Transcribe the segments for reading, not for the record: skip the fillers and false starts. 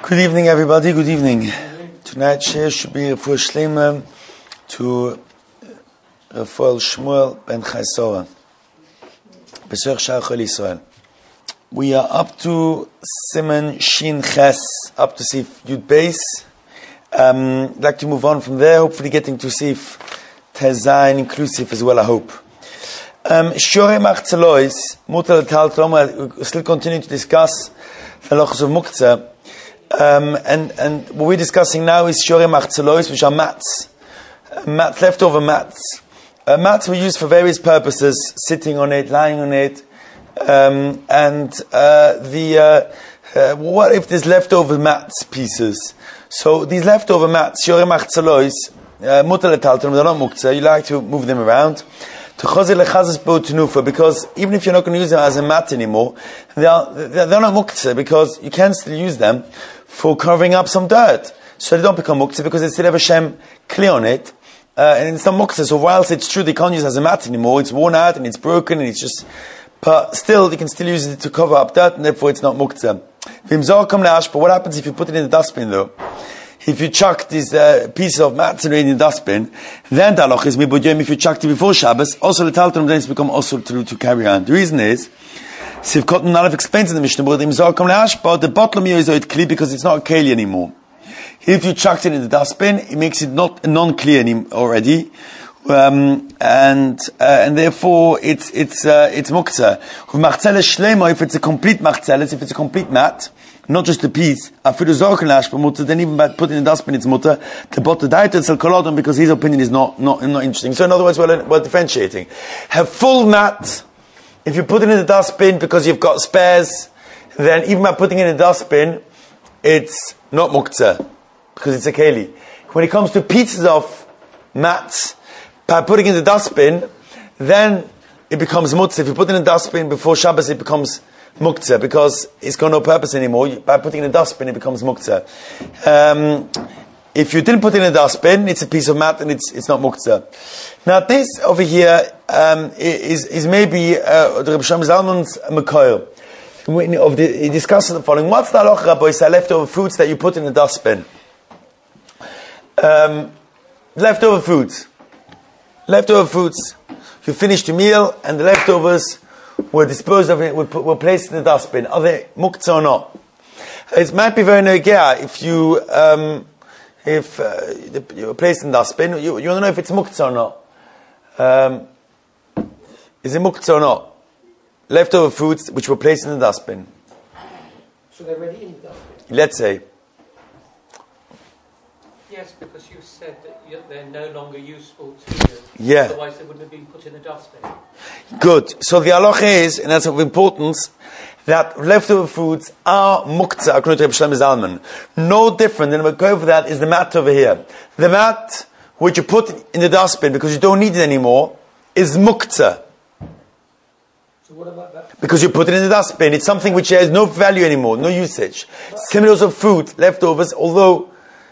Good evening, everybody. Good evening. Tonight's share should be Refuah Shlema to Rafael Shmuel ben Chaisora. B'Sech Shar Chol Yisrael. We are up to Siman Shin Ches, up to Sif Yud Beis. I'd like to move on from there, hopefully getting to Sif Tezayin inclusive as well, I hope. Shorei Machzelois, Mutar Taltlom, we still continue to discuss the Halachos of Muktzah. And what we're discussing now is Shorei Machzelois, which are mats. Leftover mats. Mats were used for various purposes, sitting on it, lying on it, what if there's leftover mats pieces? So these leftover mats, Shorei Machzelois, Mutar Taltlom, they're not Muktzah, you like to move them around. Because even if you're not going to use them as a mat anymore, they're not muktzah, because you can still use them for covering up some dirt. So they don't become muktzah because they still have a shem kli on it, and it's not muktzah. So whilst it's true they can't use it as a mat anymore, it's worn out and it's broken and it's just, but still you can still use it to cover up dirt, and therefore it's not muktzah. But what happens if you put it in the dustbin though? If you chuck these pieces of mats in the dustbin, then the halach is mibudiyim. If you chucked it before Shabbos, also the talton then it's become also to carry on. The reason is, Siv Cotton Nalef explains in the Mishnah, but the bottom here is kli because it's not a keli anymore. If you chucked it in the dustbin, it makes it not a non-kli already, and therefore it's muktzah. If it's a complete machzeles, if it's a complete mat, not just a piece, then even by putting in the dustbin it's mutter, to bot the diet it's kolodon, because his opinion is not interesting. So in other words, we're differentiating. Have full mat, if you put it in the dustbin because you've got spares, then even by putting it in the dustbin, it's not muktzah, because it's a keli. When it comes to pieces of mats, by putting it in the dustbin, then it becomes muktzah. If you put it in the dustbin before Shabbos, it becomes muktzah, because it's got no purpose anymore. By putting it in a dustbin, it becomes muktzah. If you didn't put it in a dustbin, it's a piece of mat and it's not muktzah. Now this over here is maybe the Reb Shlomo Zalman's Mekoil. He discusses the following: what's the halacha, Rabbi, say leftover fruits that you put in the dustbin? Leftover fruits. You finished your meal and the leftovers were disposed of, were placed in the dustbin. Are they muktzah or not? It might be very negea if you were placed in the dustbin. You want to know if it's muktzah or not. Is it muktzah or not? Leftover foods which were placed in the dustbin. So they're already in the dustbin? Let's say. Yes, because you said that they're no longer useful to you. Yeah. Otherwise they wouldn't have been put in the dustbin. Good. So the halacha is, and that's of importance, that leftover foods are muktzah according to Reb Shlomo Zalman. No different than what go for that is the mat over here. The mat which you put in the dustbin because you don't need it anymore is muktzah. So what about that? Because you put it in the dustbin. It's something which has no value anymore, no usage. Similar of food, leftovers, although.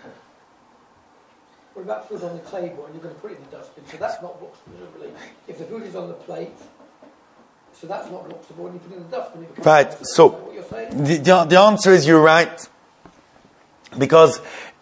What about food on the table and you're going to put it in the dustbin? So that's not muktzah, presumably. If the food is on the plate, so that's not muktzah, when you put it in the dustbin, it becomes Right, muktzah. so What you're saying? the answer is you're right, because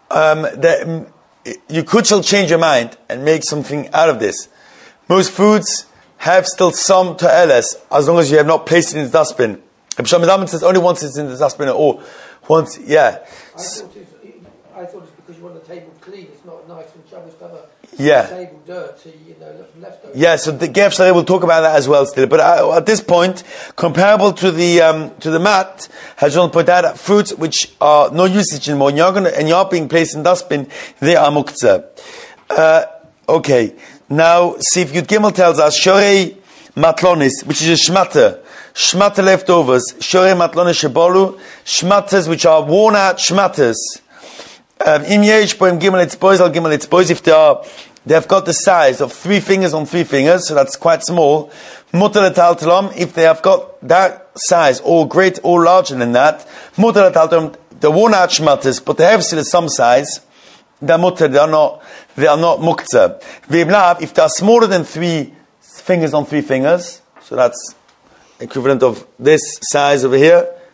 you could still change your mind and make something out of this. Most foods have still some ta'eles, as long as you have not placed it in the dustbin. Reb Shlomo Zalman says only once it's in the dustbin or once, yeah. I thought it's because you want the table clean. It's not nice and Shabbos to have Yeah. table dirty, leftovers. Yeah, so the Gev Shalei will talk about that as well still. But at this point, comparable to the mat, has John pointed out that fruits which are no usage anymore, and you're being placed in dustbin, they are muktzah. Okay. Now, see if Yud Gimel tells us, Shorei matlonis, which is a shmata leftovers, Shorei matlonis shebolu, shmatas which are worn out shmatas. Im yesh poem gimel etzbois al gimel etzbois, if they've got the size of 3 fingers on 3 fingers, so that's quite small. Mutar letaltalom, if they have got that size, or great, or larger than that, mutar letaltalom, the worn out shmatas, but they have still some size, they're mutar, they are not muktzah. If they are smaller than 3 fingers on 3 fingers, so that's equivalent of this size over here,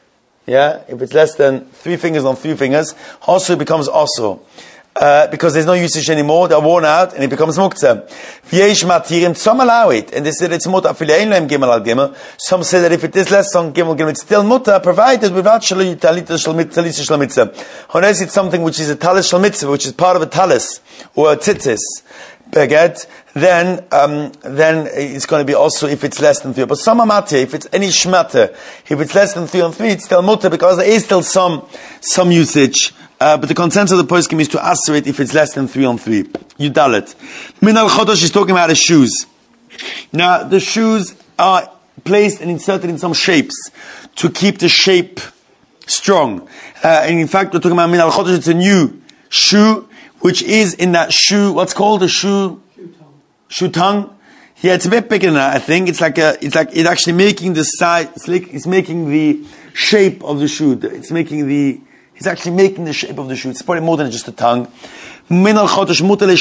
Yeah, if it's less than 3 fingers on 3 fingers, also it becomes also. Because there's no usage anymore, they're worn out, and it becomes muktzah. V'yesh matirim, some allow it, and they say it's mutter, afilein leim gimel al gimel. Some say that if it is less than gimel gimel, it's still mutter, provided without shaloi talita shal mitzvah. Unless it's something which is a talis shal mitzvah, which is part of a talis, or a tzitzis, baguette, then it's going to be also if it's less than 3. But some amate, if it's any shmata, if it's less than 3 on 3, it's still mutter, because there is still some usage. But the consensus of the poskim is to answer it if it's less than 3 on 3. Yudalet. Min al chodosh is talking about the shoes. Now, the shoes are placed and inserted in some shapes to keep the shape strong. And in fact, we're talking about min al chodosh, it's a new shoe, which is in that shoe, what's called a shoe? Shoe tongue. Yeah, it's a bit bigger than that, I think. It's actually making the size, it's making the shape of the shoe. He's actually making the shape of the shoe. It's probably more than just a tongue. You're allowed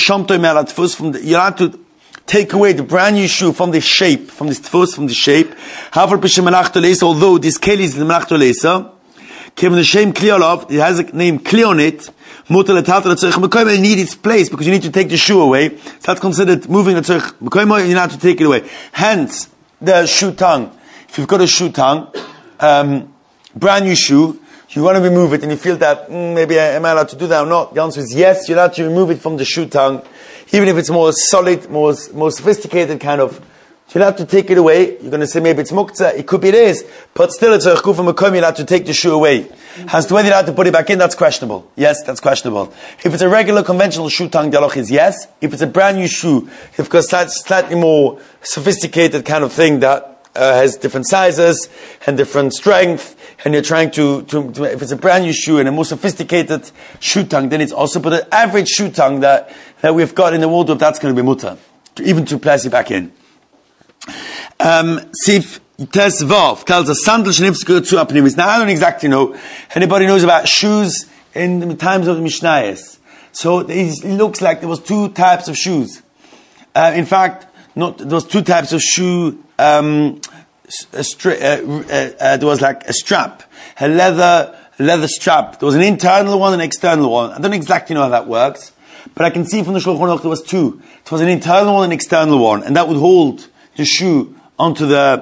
to take away the brand new shoe from the shape, from the shape. Although this keli is the melachto leisa, given the shame kliolov, it has a name kli on it. You need its place because you need to take the shoe away. So that's considered moving the tzorich. You have to take it away. Hence, the shoe tongue. If you've got a shoe tongue, brand new shoe, you want to remove it and you feel that, maybe am I allowed to do that or not? The answer is yes, you're allowed to remove it from the shoe tongue. Even if it's more solid, more sophisticated kind of, you're allowed to take it away. You're going to say maybe it's muktzah, it could be it is, but still it's a chukuf makom, you're allowed to take the shoe away. As to whether you're allowed to put it back in, that's questionable. Yes, that's questionable. If it's a regular conventional shoe tongue, the halach is yes. If it's a brand new shoe, if it's a slightly more sophisticated kind of thing that has different sizes and different strength, and you're trying to if it's a brand new shoe and a more sophisticated shoe tongue, then it's also, but the average shoe tongue that we've got in the wardrobe, that's going to be mutter, even to place it back in. Sif Tes Vav tells us sandal shnifsku to apnimis. Now I don't exactly know. Anybody knows about shoes in the times of the Mishnayos? So it looks like there was 2 types of shoes. In fact, there was 2 types of shoe. There was like a strap, a leather strap. There was an internal one and an external one. I don't exactly know how that works, but I can see from the Shulchan Aruch there was 2. It was an internal one and an external one, and that would hold the shoe onto the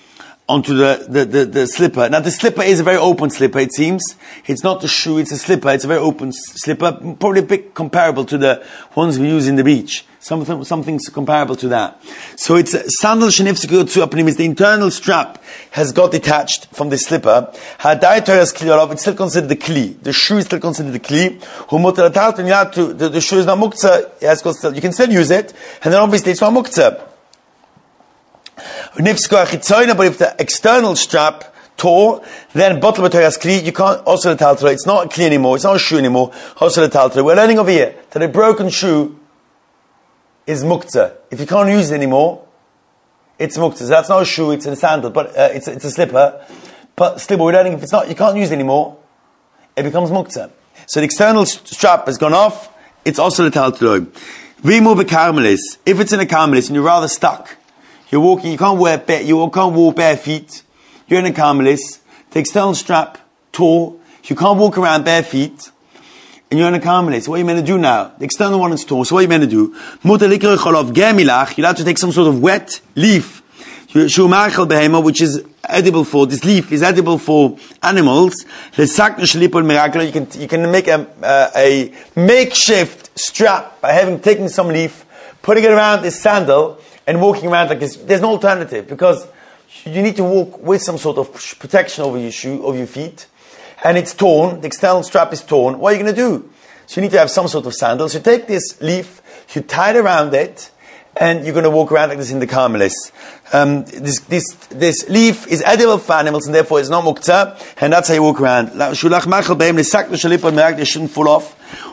slipper. Now the slipper is a very open slipper, it seems. It's not the shoe, it's a slipper. It's a very open slipper, probably a bit comparable to the ones we use in the beach. Something comparable to that. So it's sandal shenifsku to apnim, the internal strap has got detached from the slipper. It's still considered the kli. The shoe is still considered the kli. The shoe is not muktzah, you can still use it, and then obviously it's not muktzah. But if the external strap tore, then bottle b'toyas kli, you can't also the taltara. It's not a kli anymore, it's not a shoe anymore, also the taltara. We're learning over here that a broken shoe is muktzah. If you can't use it anymore, it's muktzah. So that's not a shoe, it's a sandal, but it's a slipper. But still, we're learning if it's not, you can't use it anymore, it becomes muktzah. So the external strap has gone off, it's also the taltara. Vimu b'karmelis. If it's in a karmelis and you're rather stuck, you're walking, you can't walk bare feet. You're in a karmelis. The external strap tore. You can't walk around bare feet. And you're in a karmelis. What are you meant to do now? The external one is torn. So what are you meant to do? You're allowed to take some sort of wet leaf, which is edible for, this leaf is edible for animals. You can make a makeshift strap by taking some leaf, putting it around this sandal, and walking around like this. There's no alternative, because you need to walk with some sort of protection over your shoe, over your feet. And it's torn, the external strap is torn. What are you going to do? So you need to have some sort of sandals. You take this leaf, you tie it around it, and you're going to walk around like this in the karmelis. This leaf is edible for animals, and therefore it's not muktzah, and that's how you walk around. They shouldn't fall off.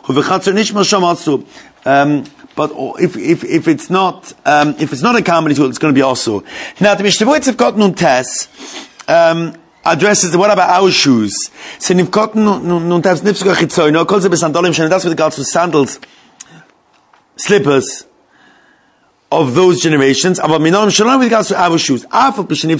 But if it's not a karmelis, it's going to be also. Now the Mishnah have got nun tes. Addresses what about our shoes? So that's with regards to sandals, slippers, of those generations. But minon shalom with regards to our shoes. For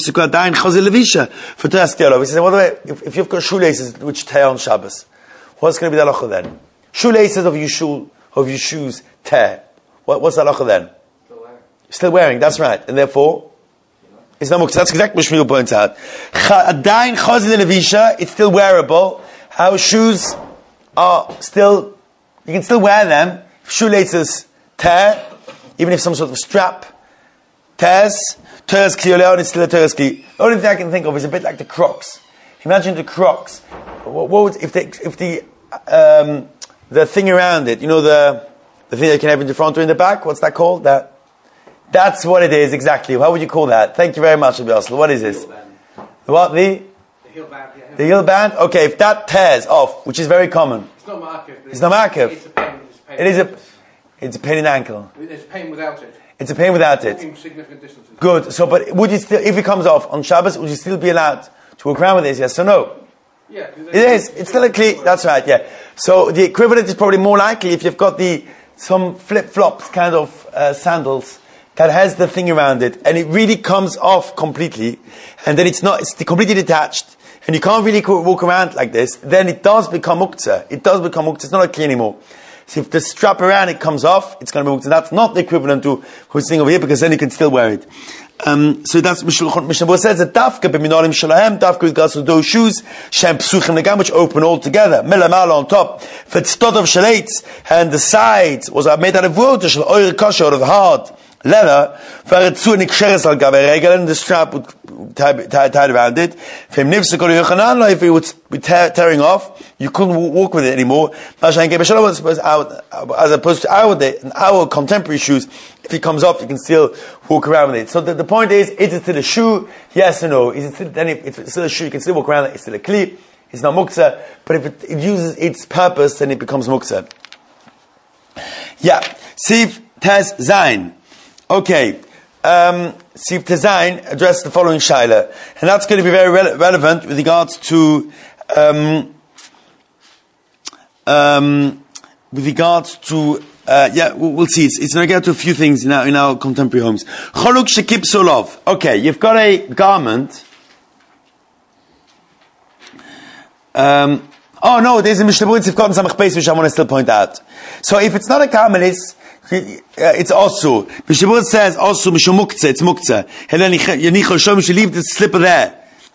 Terestiolo, he says, by the way, if you've got shoelaces which tear on Shabbos, what's going to be the halacha then? Shoelaces of your shoes tear. What's the halacha then? Still wearing, that's right. And therefore, it's not muktzah. That's exactly what Shmuel points out. Adain chazil levisha, it's still wearable. Our shoes are still, you can still wear them. If shoelaces tear, even if some sort of strap tears kli oleon, it's still a teres kli. The only thing I can think of is a bit like the Crocs. Imagine the Crocs. What would, if the thing around it, the thing that you can have in the front or in the back, what's that called? That's what it is, exactly. How would you call that? Thank you very much, Rabbi Yosel. What is this? What? The heel band. Yeah. The heel band? Okay, if that tears off, which is very common. It's not markiv. It's not markiv. It's a pain. It's a pain in the ankle. It's pain without it. It's a pain without it. Significant distances. Good. So, but would you still, if it comes off on Shabbos, would you still be allowed to walk around with this? Yes or no? Yeah. It is. It's still a kli. That's right, yeah. So the equivalent is probably more likely if you've got some flip-flops kind of sandals that has the thing around it, and it really comes off completely, and then it's completely detached, and you can't really walk around like this, then it does become muktzah. It's not a kli anymore. So if the strap around it comes off, it's going to be muktzah. That's not the equivalent to who's saying over here, because then you can still wear it. So that's Mishnah Berurah says that dafka b'minorim shalahem, dafka with regards to those shoes, shem psuchim legam, which open all together, melamala on top, v'tztod of shaleitz, and the sides was made out of wood, shel oir kasher, out of hard leather, and the strap would tied around it. If it would be tearing off, you couldn't walk with it anymore. As opposed to our contemporary shoes, if it comes off, you can still walk around with it. So the point is it still a shoe? Yes or no? If it's still a shoe, you can still walk around. It's still a kli. It's not muktzah. But if it uses its purpose, then it becomes muktzah. Yeah. Siv Tez Zayin. Okay, Sif Tezayin addressed the following shaila, and that's going to be very relevant with regards to we'll see. It's going to get to a few things in our contemporary homes. Choluk shekip solov. Okay, you've got a garment. There's a Mishnah Berurah Sifkot and Samach Beis which I want to still point out. So if it's not a garment, it's also. Mishnah Berurah says also mishum muktzah. It's muktzah. You should leave the slipper there.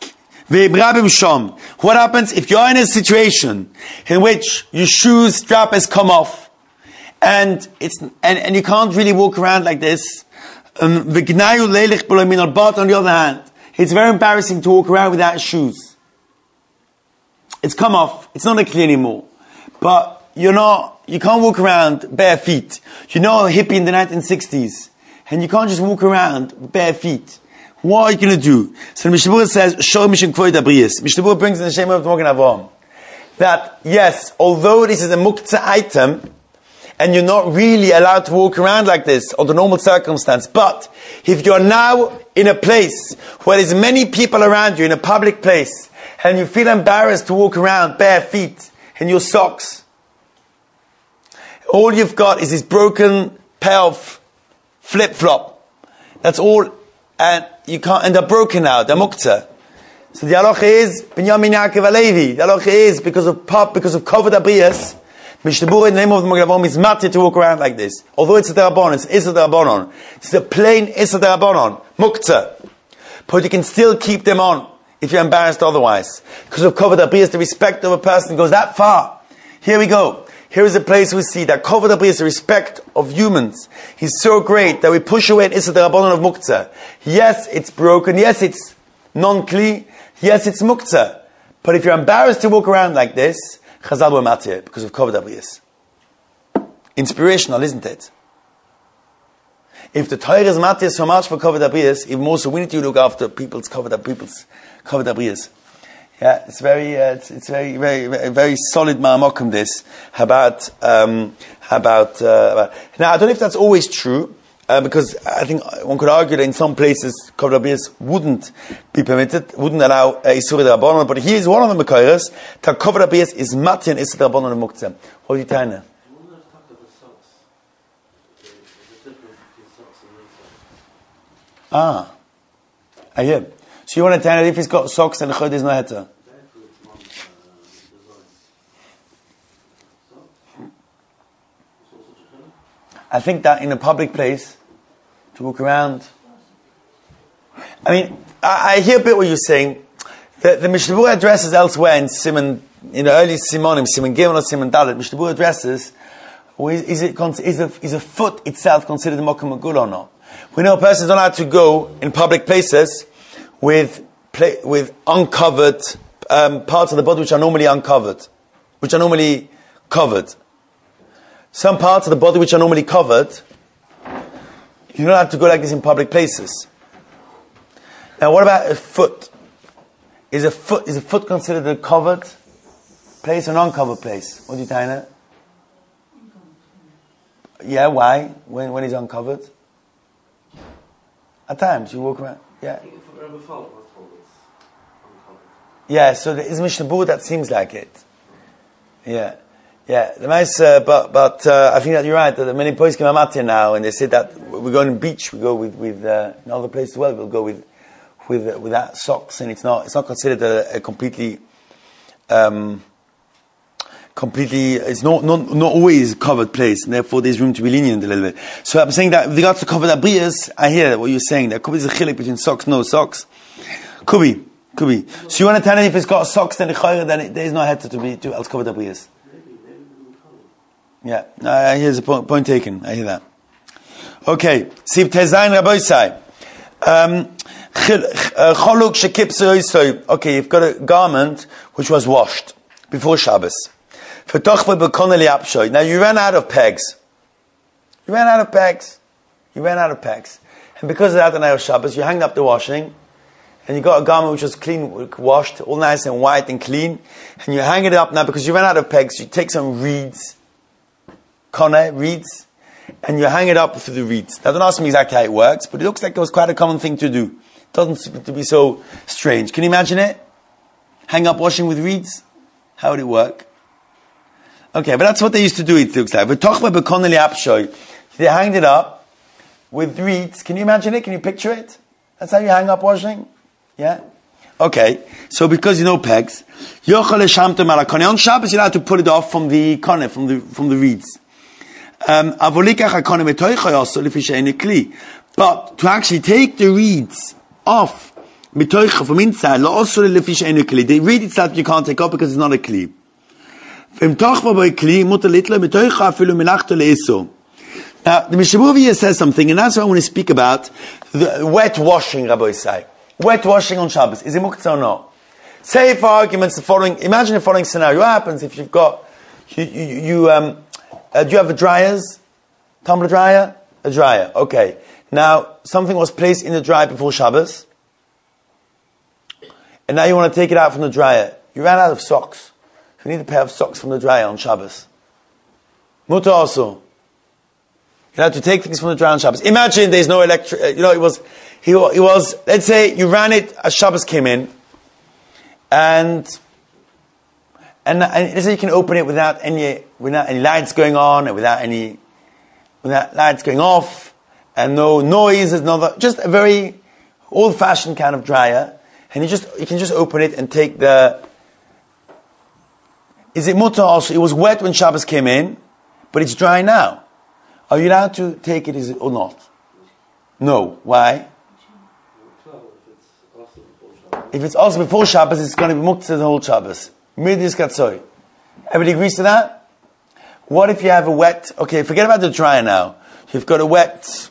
What happens if you're in a situation in which your shoes strap has come off, and you can't really walk around like this? But on the other hand, it's very embarrassing to walk around without shoes. It's come off. It's not a kli anymore. But you can't walk around bare feet. You're not a hippie in the 1960s. And you can't just walk around bare feet. What are you going to do? So Mishnah Berurah says, Shor Mishim Kvoid Abriyas. Mishnah Berurah brings in the Shem of the Magen Avraham that, yes, although this is a muktzah item, and you're not really allowed to walk around like this under normal circumstance, but if you're now in a place where there's many people around you, in a public place, and you feel embarrassed to walk around bare feet in your socks, all you've got is this broken pair of flip-flop. That's all, and you can't, and they're broken now, they're muktzah. So the halacha is, Binyamin Yaakov Alevi, the halacha is, because of Kovod Abriyas, Mishnah Berurah in the name of the Magen Avraham is matir to walk around like this. Although it's a derabanan, it's Issa derabanan. It's a plain Issa derabanan, muktzah. But you can still keep them on, if you're embarrassed otherwise. Because of Kovod Abriyas, the respect of a person goes that far. Here we go. Here is a place we see that Kovod Abriyas, the respect of humans, is so great that we push away an Issa derabanan of muktzah. Yes, it's broken. Yes, it's non-kli. Yes, it's muktzah. But if you're embarrassed to walk around like this, Chazal were matir because of Kovod Abriyas. Inspirational, isn't it? If the Torah is matir so much for Kovod Abriyas, even more so we need to look after people's Kovod Abriyas. Yeah, it's very, very, very solid ma'amokum this about. Now I don't know if that's always true. Because I think one could argue that in some places Kovod Abriyas wouldn't be permitted, wouldn't allow Isur D'Rabbanan, but he is one of the Mekayos that Kovod Abriyas is Mati and Isur D'Rabbanan and Muktzah. What are you telling her? I hear. So you want to tell that if he's got socks, then there's no heter. I think that in a public place, to walk around. I mean, I hear a bit what you're saying. The Mishnah Berurah addresses elsewhere in Simon, in the early Simonim, Simon Gimel or Simon Dalet, Mishnah Berurah addresses, is a foot itself considered a Mokum Magul or not? We know a person is not allowed to go in public places with uncovered parts of the body which are normally uncovered, which are normally covered. Some parts of the body which are normally covered, you don't have to go like this in public places. Now, what about a foot? Is a foot considered a covered place or non-covered place? What do you think? Yeah, why? When it's uncovered? At times you walk around. Yeah. Yeah. So there is Mishnah Berurah that seems like it. Yeah. Yeah, the nice, but I think that you're right. That many boys come out here now, and they say that we go on the beach. We go with in other places as well. We'll go without socks, and it's not considered a completely. It's not always covered place, and therefore there's room to be lenient a little bit. So I'm saying that with regards to covered abriyas, I hear what you're saying. There could be a chilek between socks, no socks. Could be. So you want to tell me if it's got socks, then there is no heter to be else covered abriyas. Yeah, here's a point taken. I hear that. Okay, Sib Tezayin Raboisai. Choluk shekipse oisoi. Okay, you've got a garment which was washed before Shabbos. Now you ran out of pegs. And because of that, on Erev Shabbos, you hanged up the washing, and you got a garment which was clean, washed, all nice and white and clean, and you hang it up now because you ran out of pegs. You take some reeds, reeds, and you hang it up through the reeds. Now don't ask me exactly how it works, but it looks like it was quite a common thing to do. It doesn't seem to be so strange. Can you imagine it? Hang up washing with reeds? How would it work? Okay, but that's what they used to do, it looks like. They hanged it up with reeds. Can you imagine it? Can you picture it? That's how you hang up washing? Yeah? Okay, so because you know pegs, on Shabbos you're allowed to pull it off from the kone, from the reeds. But to actually take the reeds off from inside, the reed itself you can't take off because it's not a kli. Now, the Mishnah Berurah says something, and that's what I want to speak about. The wet washing, Rabbi Isai. Wet washing on Shabbos. Is it muktzah or not? Say for arguments the following, imagine the following scenario. What happens if you've got, do you have a dryers? Tumbler dryer? A dryer. Okay. Now, something was placed in the dryer before Shabbos, and now you want to take it out from the dryer. You ran out of socks. You need a pair of socks from the dryer on Shabbos. Mutter also. You have to take things from the dryer on Shabbos. Imagine there's no electric, it was, let's say you ran it as Shabbos came in, and let's say you can open it without any lights going on, and without lights going off, and no noise, just a very old-fashioned kind of dryer, and you can just open it and take is it mutter also? It was wet when Shabbos came in, but it's dry now. Are you allowed to take it or not? No. Why? If it's also before Shabbos, it's going to be muktzah the whole Shabbos. Midis katzoi. Everybody agrees to that? What if you have a wet? Okay, forget about the dryer now. You've got a wet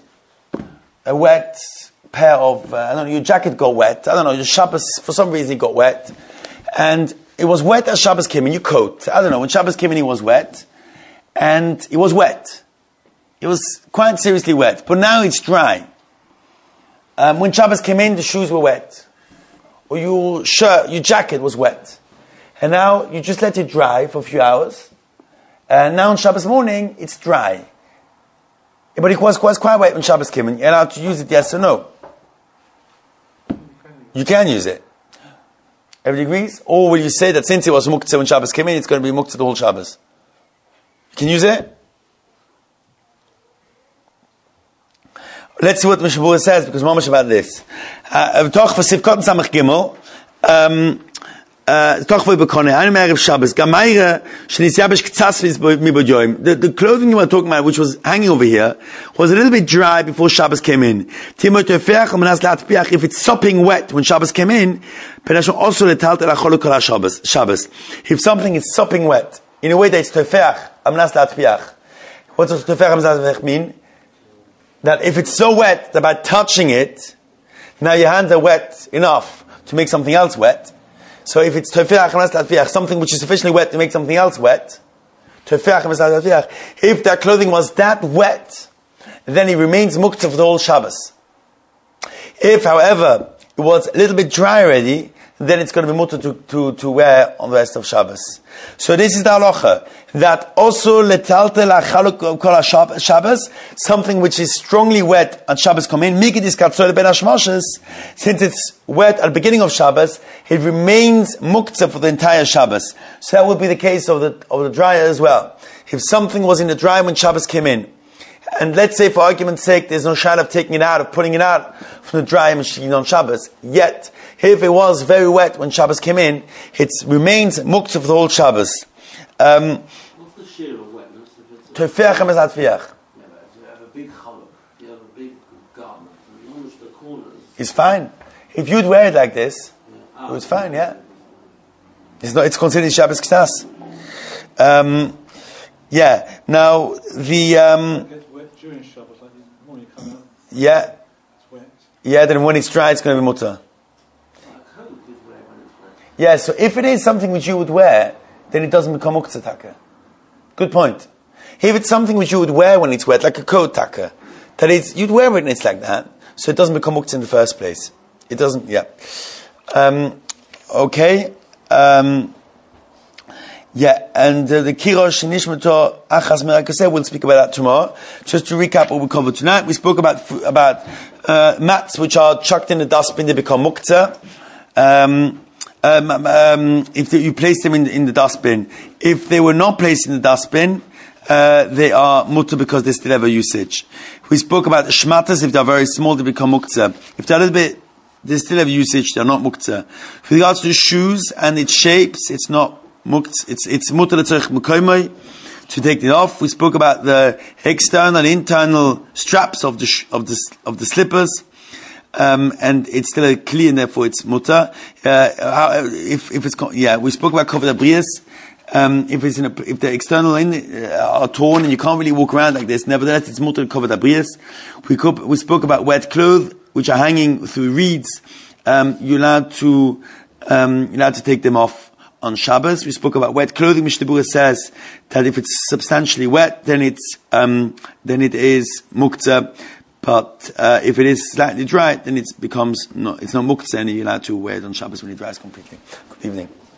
pair of your jacket got wet. Your Shabbos for some reason it got wet, and it was wet as Shabbos came in, your coat. When Shabbos came in, it was wet. And it was wet. It was quite seriously wet. But now it's dry. When Shabbos came in, the shoes were wet. Or your jacket was wet. And now you just let it dry for a few hours. And now on Shabbos morning, it's dry. But it was quite wet when Shabbos came in. You're allowed to use it, yes or no? You can use it. Everybody agrees? Or will you say that since it was muktzah when Shabbos came in, it's going to be muktzah the whole Shabbos? You can use it? Let's see what Mishnah Berurah says, because mamash about this. Toch v'sivkot samach gimel. Toch v'bekone. Ani me'erev Shabbos. Gamayre shnis yabesh k'tzas mibojoyim. The clothing you were talking about, which was hanging over here, was a little bit dry before Shabbos came in. Timo tefeach u'menas latpiach. If it's sopping wet when Shabbos came in, penashon also letalt el acholu kol Shabbos. If something is sopping wet, in a way that it's tefeach u'menas latpiach. What does tefeach u'menas latpiach mean? That if it's so wet that by touching it, now your hands are wet enough to make something else wet. So if it's something which is sufficiently wet to make something else wet, if that clothing was that wet, then it remains muktzah for the whole Shabbos. If, however, it was a little bit dry already, then it's going to be mutter to wear on the rest of Shabbos. So this is the halacha, that also letaltel achaluk kol Shabbos, something which is strongly wet on Shabbos come in, mikidis katzol ben hashmoshes, since it's wet at the beginning of Shabbos, it remains muktzah for the entire Shabbos. So that would be the case of the dryer as well. If something was in the dryer when Shabbos came in, and let's say for argument's sake, there's no shayla of taking it out, of putting it out from the dryer machine on Shabbos, yet, if it was very wet when Shabbos came in, it remains muktzah for the whole Shabbos. What's the shear of wetness? Tefeach hamezat fiach. Yeah, but if you have a big chaluk, you have a big garment, and you almost the corners. It's fine. If you'd wear it like this, it was fine, yeah. It's considered Shabbos K'tas. Yeah, now, the, during Shabbos, like when you come out, yeah, it's wet. yeah, then when it's dry, it's going to be mutter. Yeah, so if it is something which you would wear, then it doesn't become muktzah taka. Good point. If it's something which you would wear when it's wet, like a coat taka, that is, you'd wear it when it's like that, so it doesn't become muktzah in the first place. It doesn't, yeah. Okay. Yeah, and the kirosh nishmato achas merakaseh, we'll speak about that tomorrow. Just to recap what we covered tonight, we spoke about mats which are chucked in the dustbin, they become muktzah. If you place them in the dustbin, if they were not placed in the dustbin, they are mutter because they still have a usage. We spoke about the shmatas, if they are very small, they become muktzah. If they're a little bit, they still have usage, they're not muktzah. With regards to the shoes and its shapes, it's not muktzah, it's mutter l'tzorech mekoymai, to take it off. We spoke about the external and internal straps of the slippers. And it's still a kli, and therefore it's mutter. We spoke about kavod abrius. If the external are torn and you can't really walk around like this, nevertheless it's mutter kavod abrius. We spoke about wet clothes which are hanging through reeds. You're allowed to take them off on Shabbos. We spoke about wet clothing. Mishnah Berurah says that if it's substantially wet, then it is muktzah. But if it is slightly dry, then it's not muktzah, and you're allowed to wear it on Shabbos when it dries completely. Good evening.